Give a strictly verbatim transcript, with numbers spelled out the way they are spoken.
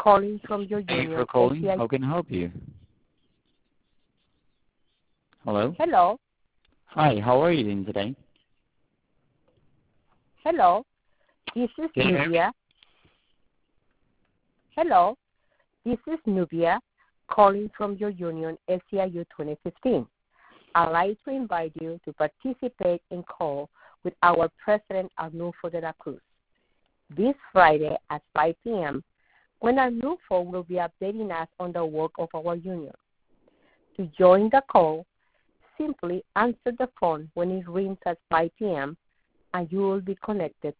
calling from your Thank you union. for calling. S C I How can I help you? Hello? Hello. Hi, how are you doing today? Hello. This is Can you hear me? Nubia. Hello. This is Nubia calling from your union, S C I U twenty fifteen. I'd like to invite you to participate in call with our President Arnulfo de la Cruz this Friday at five p.m. when Arnulfo will be updating us on the work of our union. To join the call, simply answer the phone when it rings at five p.m. and you will be connected